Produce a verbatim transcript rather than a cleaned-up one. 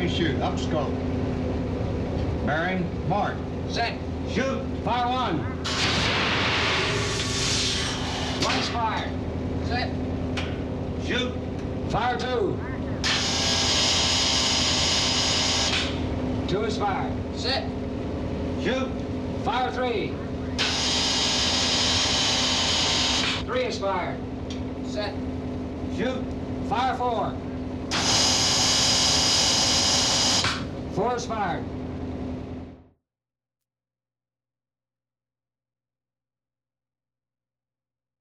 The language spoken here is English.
Ready, shoot. Up scope. Bearing, mark. Set. Shoot. Fire one. One is fired. Set. Shoot. Fire two. Two is fired. Set. Shoot. Fire three. Three is fired. Set. Shoot. Fire four. Four is fired.